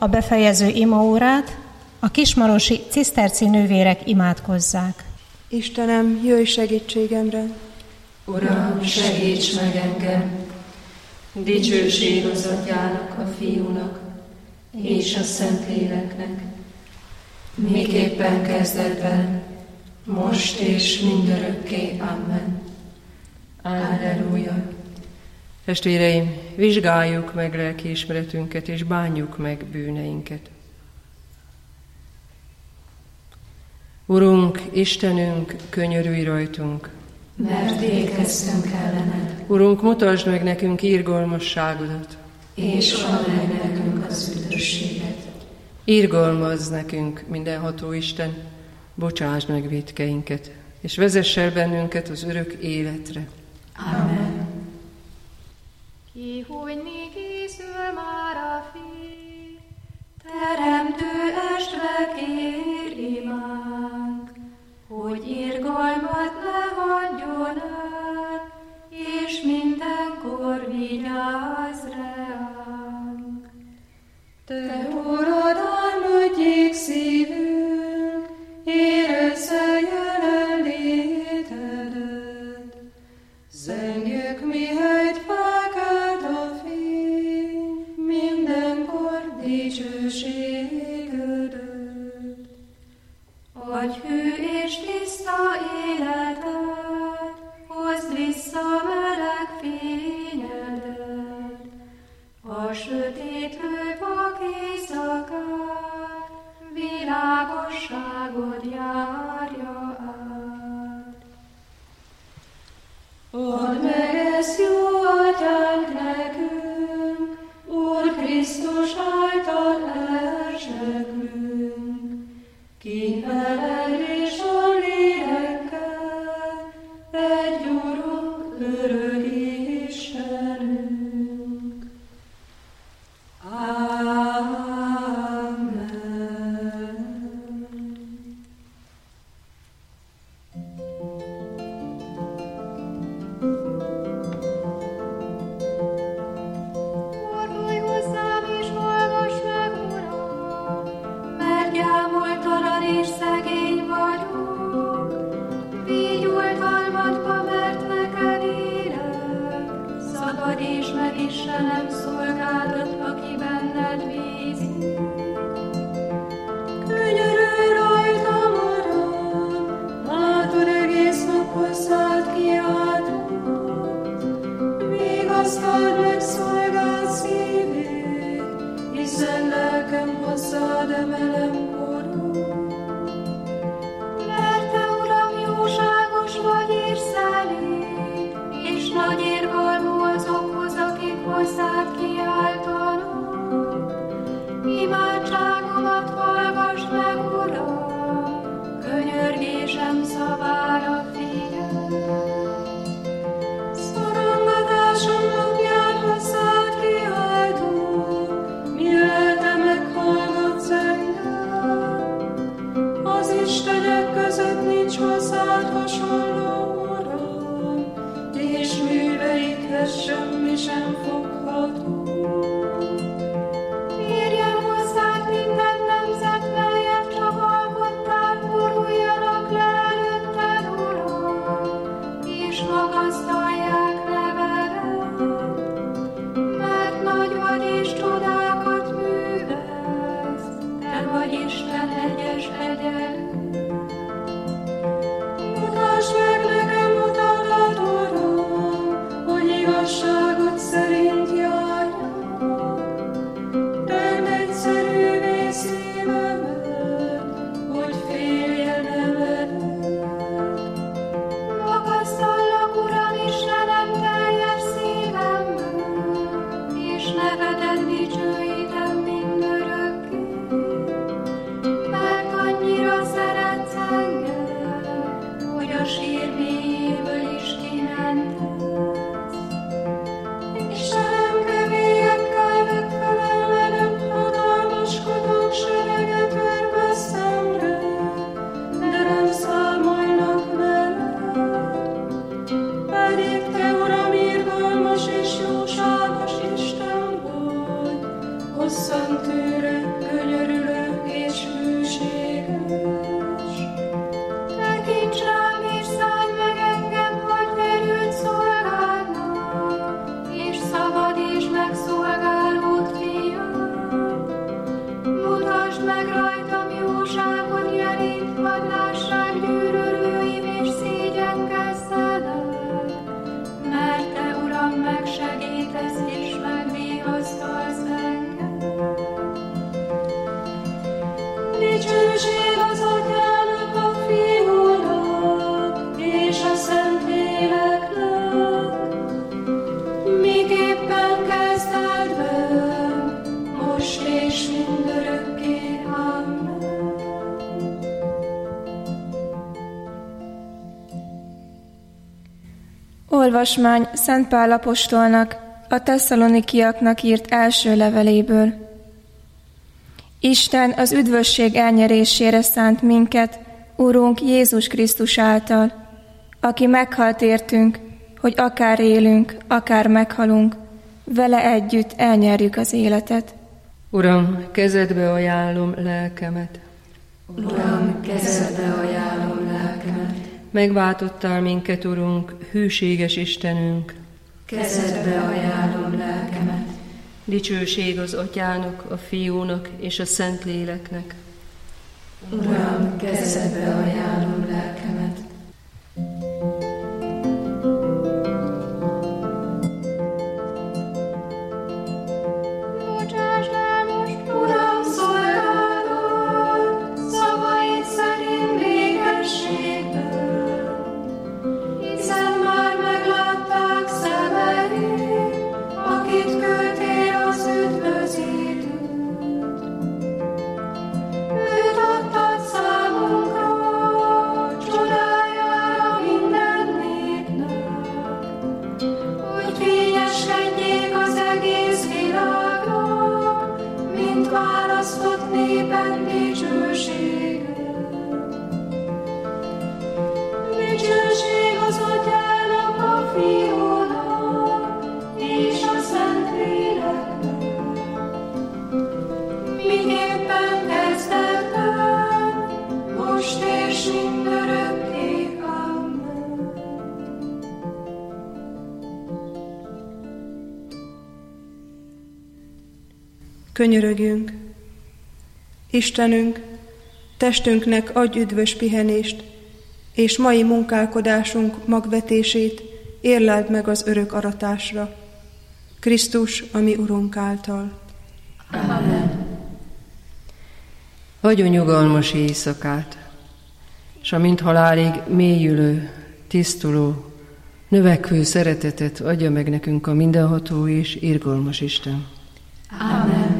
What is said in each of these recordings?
a befejező imaórát, a kismarosi ciszterci nővérek imádkozzák. Istenem, jöjj segítségemre! Uram, segíts meg engem! Dicsőség az Atyának, a Fiúnak és a Szentléleknek, miképpen kezdetben, most és mindörökké. Amen. Alleluja. Testvéreim, vizsgáljuk meg lelkiismeretünket, és bánjuk meg bűneinket. Urunk, Istenünk, könyörülj rajtunk! Mert ékeztünk ellened. Urunk, mutasd meg nekünk irgalmasságodat, és add meg nekünk az üdvösséget. Irgalmazz nekünk, mindenható Isten, bocsásd meg vétkeinket, és vezess el bennünket az örök életre. Amen. Ki, hogy mi készül már a fény, Teremtő estre kér imánk, hogy irgalmat ne hagyjon el, és mindenkor vigyázz ránk. Te Urad, álmodjék szívünk, érezze jelenlétedet. Zengjük, mihelyt felkelt a fény, mindenkor dicsőségödet. Adj hű és tiszta életet, hozd vissza meleg fényedet, a sötétlő vak éjszakát, világosságod járja át. Add meg ezt, jó Atyánk, nekünk, Úr Krisztus által elseklünk, ki veled és a lélekkel, egy Urunk, örök Istenünk. Amen. fordulj hozzám és hallgass meg, Uram, Mert gyámoltalan és szegény vagyok, vígy oltalmadba, mert neked élek. Szabadíts meg Istenem szolgádat, aki benned bízik. Könyörülj rajtam, Uram, látod, egész nap hozzád kiáltott. Vigasztald meg szolgád szívét, hiszen lelkem hozzád emelem korod. Mert te, Uram, jóságos vagy és szelíd, és nagy irgalmú azokhoz, akik hozzád kiáltanak. Imádságomat hallgass meg, Uram, könyörgésem szavára figyelj. Szorongatásom napján hozzád kiáltok, mi lelke meghallgatsz engem. Az istenek között nincs hozzád hasonló, Uram, és műveidhez semmi sem fogható. Érjen hozzád minden nemzet, melyet csak alkottál, boruljanak le előtted, Uram, és magasztalják nevedet. Mert nagy vagy és csodákat művelsz, te vagy Isten egyes egyenlő. Mutasd meg nekem utadat, Uram, hogy igazságod szerint járjak. Tedd egyszerűvé szívemet, hogy féljen eveled. Magasztallak, Uram, Istenem, teljes szívemből, és nevedet dicsőítem mindörökké. Mert annyira szeretsz engem, hogy a sír mélyéből is kimentesz. Istenem, kevélyekkel megfelelve hatalmaskodók sereget verve szemre, de nem számolnak veled. Pedig te, Uram, irgalmas és jóságos Isten vagy, hosszan tűrő, Olvasmány Szent Pál apostolnak a tesszalonikiaknak írt első leveléből. Isten az üdvösség elnyerésére szánt minket, Urunk Jézus Krisztus által, aki meghalt értünk, hogy akár élünk, akár meghalunk, vele együtt elnyerjük az életet. Uram, kezedbe ajánlom lelkemet. Uram, kezedbe ajánlom lelkemet. Megváltottál minket, Urunk, hűséges Istenünk. Kezedbe ajánlom lelkemet. Dicsőség az Atyának, a Fiúnak és a Szentléleknek. Uram, kezedbe ajánlom lelkemet. Bocsáss el most, Uram, szolgálatot, szavaid szerint végességből, hiszen már meglátták szemeid, akit küldtél az üdvözítőt. Őt adtad számunkra, csodájára minden népnek, hogy fényeskedjék az egész világnak, mint választott néped dicsősége. Dicsőség az Atyának, a Fiúnak és a Szentléleknek, miképpen kezdetben, most és mindörökké. Amen. Könyörögjünk! Istenünk, testünknek adj üdvös pihenést, és mai munkálkodásunk magvetését érleld meg az örök aratásra. Krisztus, a mi Urunk által. Amen. Hagyj a nyugalmas éjszakát, s a mint halálig mélyülő, tisztuló, növekvő szeretetet adja meg nekünk a mindenható és irgalmas Isten. Amen.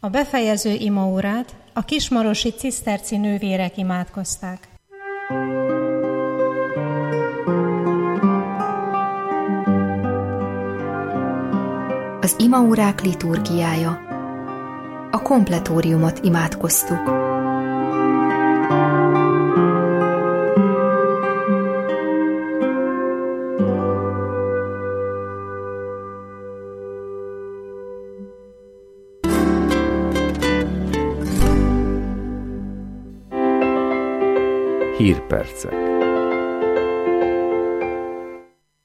A befejező imaórát a kismarosi ciszterci nővérek imádkozták. Az imaórák liturgiája. A kompletóriumot imádkoztuk. Hírpercek.